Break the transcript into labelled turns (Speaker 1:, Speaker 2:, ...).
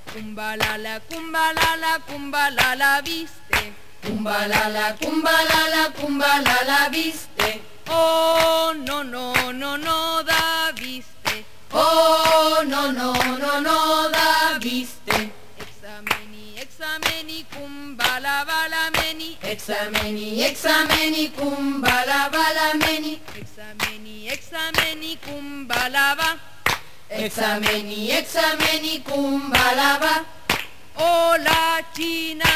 Speaker 1: Cumbalala, cumbalala, cumbalala, viste.
Speaker 2: Cumbalala, cumbalala, cumbalala, viste.
Speaker 1: Oh, no, no, no, no da viste.
Speaker 2: Oh, no, no, no, no da viste.
Speaker 1: Exameni, exameni, cumbalabalameni.
Speaker 2: Exameni, exameni, cumbalabalameni.
Speaker 1: Exameni, exameni, cumbalaba.
Speaker 2: Exameni, exameni, cumbalaba.
Speaker 1: Oh, la china.